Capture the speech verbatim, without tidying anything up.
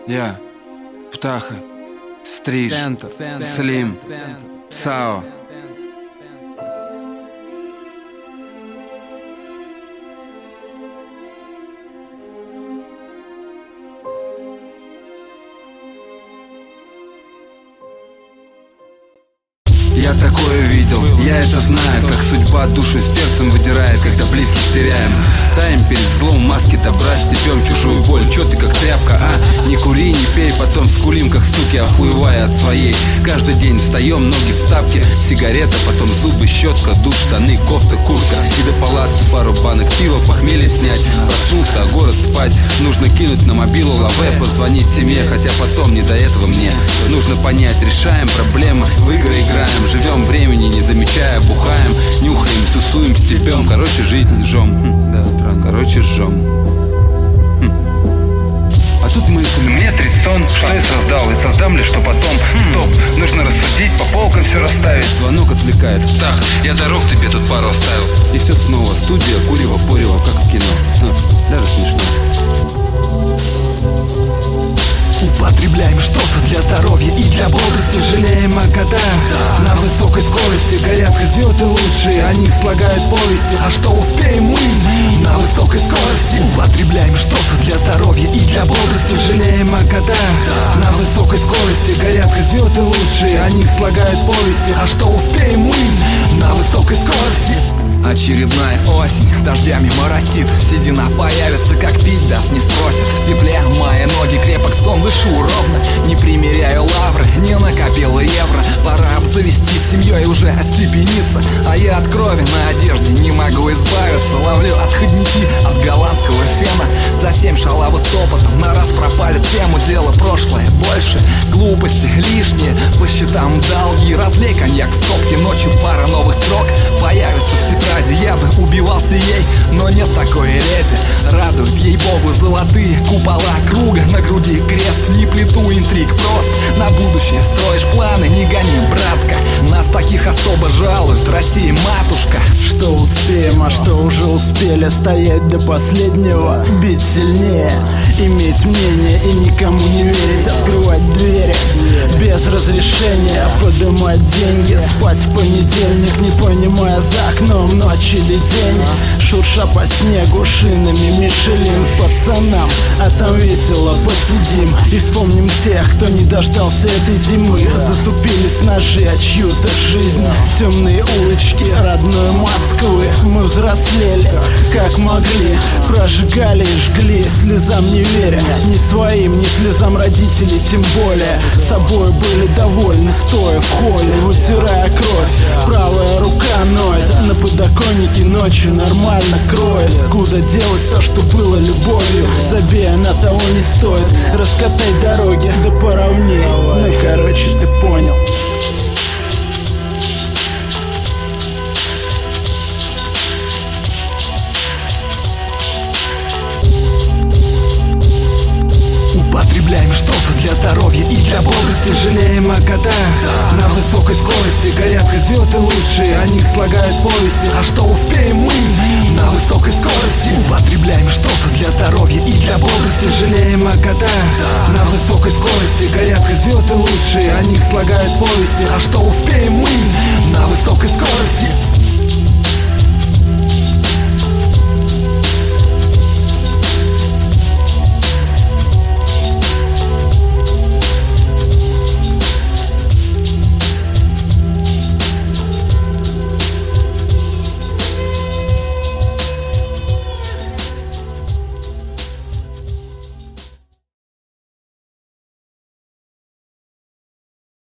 Я, Птаха, Стриж, Слим, Сао. Я такое видел, я это знаю, как судьба душу с сердцем выдирает, когда близких теряем. Таем перед злом, маски добра, степем чужую боль. Чё ты как тряпка, а? Не кури, не пей, потом скулим, как суки, охуевая от своей. Каждый день встаем, ноги в тапке, сигарета, потом зубы, щетка, душ, штаны, кофта, куртка. И до палатки пару банок пива, похмелье снять. Проснулся, а город спать. Нужно кинуть на мобилу лаве, позвонить семье, хотя потом не до этого мне. Нужно понять, решаем проблемы, в игры играем. Живем времени, не замечая, бухаем, нюхаем, тусуем, стебем. Короче, жизнь жжем. Хм, да, странно. Короче, жжем. Хм. А тут мысль, мне тридцать, что я создал, и создам ли что потом. Хм. Стоп, нужно рассудить, по полкам все расставить. Звонок отвлекает. Так, я дорог тебе тут пару оставил. И все снова, студия, курево, порево, как в кино. Ха, даже смешно. Употребляем что-то для здоровья и для бодрости, жалеем о годах. На высокой скорости горят звезды лучшие, о них слагают повести. А что успеем мы на высокой скорости? Употребляем что-то для здоровья и для бодрости, жалеем о годах. На высокой скорости горят звезды лучшие, о них слагают повести. А что успеем мы на высокой скорости? Очередная осень дождями моросит, седина появится, как пить даст, не спросит. В тепле мои ноги крепок, сон дышу ровно, не примеряю лавры, не накопила евро. Пора обзавестись семьей, уже остепениться, а я от крови на одежде не могу избавиться. Ловлю отходники от голландского фена, за семь шалавы с опытом, на раз пропали тему. Дело прошлое, больше глупости лишние, по счетам долги. Разлей коньяк в стопке, ночью пара новых строк появится в тетради. Я бы убивался ей, но нет такой леди. Радуют ей-богу золотые купола круга, на груди крест, не плету интриг, прост. На будущее строишь планы, не гони, братка. Нас таких особо жалуют, Россия матушка. Что успеем, а что уже успели, стоять до последнего, бить сильнее, иметь мнение и никому не верить, открывать двери без разрешения, подымать деньги, спать в понедельник, не понимая за окном ночь или день, шурша по снегу шинами Мишелин. Пацанам, а там весело посидим и вспомним тех, кто не дождался этой зимы. Затупились ножи от чью-то жизнь, темные улочки родной Москвы. Мы взрослели, как могли, прожигали и жгли, слезам не веря, ни своим, ни слезам родителей, тем более. Собой были довольны, стоя в холле, вытирая кровь. Правая рука ноет, на подоконнике ночью нормально кроет. Куда делось то, что было любовью? Забей, она того не стоит. Раскатай дороги, да поровней. Ну короче, ты понял. Употребляем что-то для здоровья и для бодрости, жалеем о годах. На высокой скорости горят звезды лучшие, о них слагают повести. А что успеем мы на высокой скорости? Употребляем что-то для здоровья и для бодрости, жалеем о годах. На высокой скорости горят звезды лучшие, о них слагают повести. А что успеем мы